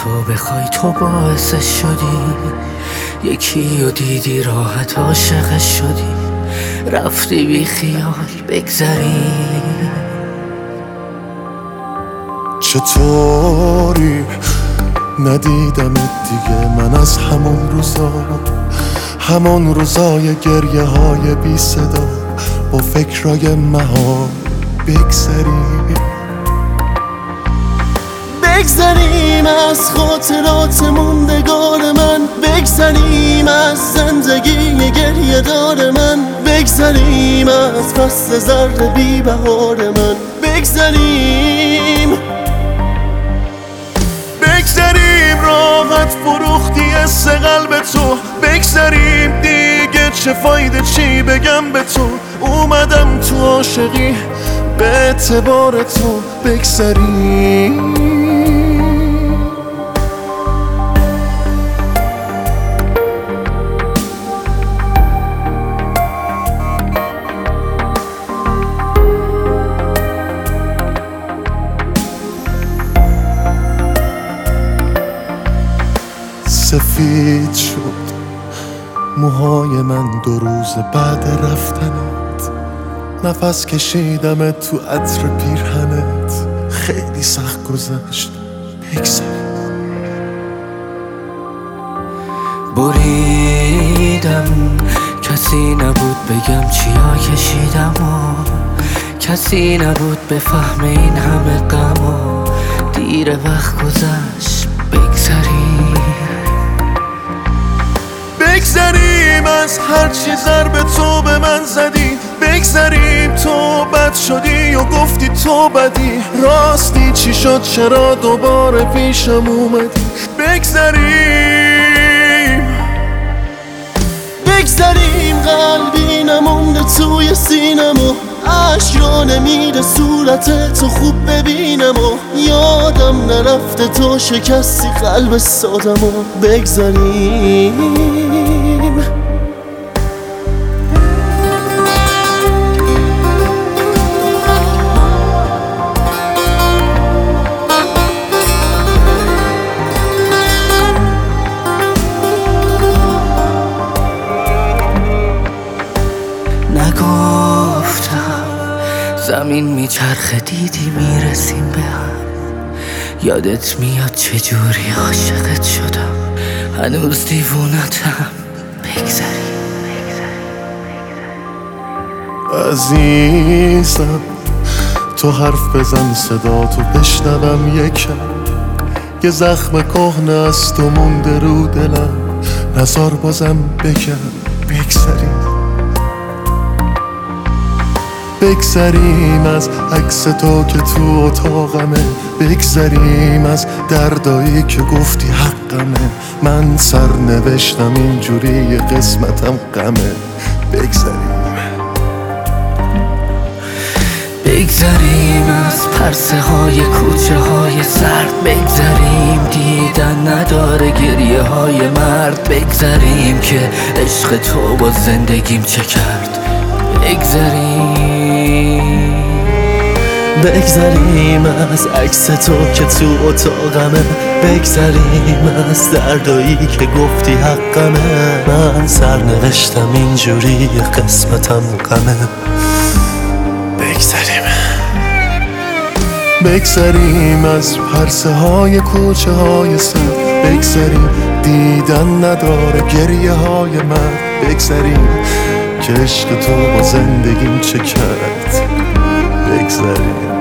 تو بخوای تو باعثش شدی، یکی رو دیدی راحت عاشقش شدی، رفتی بی خیال بگذری. چطوری ندیدمت دیگه من از همون روزای گریه های بی صدا، با فکرای مها بگذریم از خاطرات موندگار من، بگذریم از زندگی گریه دار من، بگذریم از فصل زرد بی بهار من، بگذریم راحت فروختی حس قلب تو، بگذریم دیگه چه فایده چی بگم به تو، اومدم تو عاشقی به اعتبار تو، بگذریم. سفید شد موهای من 2 روز بعد رفتنت، نفس کشیدم تو عطر پیرهنت، خیلی سخت گذشت بریدم کسی نبود بگم چیا کشیدم و کسی نبود بفهم این همه غم و دیر وقت گذشت. بگذریم از هرچی ضرب تو به من زدی، بگذریم تو بد شدی و گفتی تو بدی، راستی چی شد چرا دوباره پیشم اومدی، بگذریم قلبی نمونده توی سینم و عشق را نمیره صورت تو خوب ببینم و یادم نرفته تو شکستی قلب سادم و بگذریم. نگفتم زمین میچرخه دیدی میرسیم به هم، یادت میاد چجوری عاشقت شدم، هنوز دیوونتم، بگذریم. عزیزم تو حرف بزن صدا تو بشنوم یکم، یه زخم کهنه است و مونده رو دلم، نزار بازم بگم بگذریم از عکس تو که تو اتاقمه، بگذریم از دردایی که گفتی حقمه، من سرنوشتم اینجوری قسمتم غمه، بگذریم از پرسه های کوچه های سرد، بگذریم دیدن نداره گریه های مرد، بگذریم که عشق تو با زندگیم چه کرد، بگذریم از عکس تو که تو اتاقمه، بگذریم از دردایی که گفتی حقمه، من سرنوشتم اینجوری قسمتم غمه، بگذریم از پرسه های کوچه های سر، بگذریم دیدن نداره گریه های من، بگذریم که عشق تو با زندگیم چه کرد، بگذریم.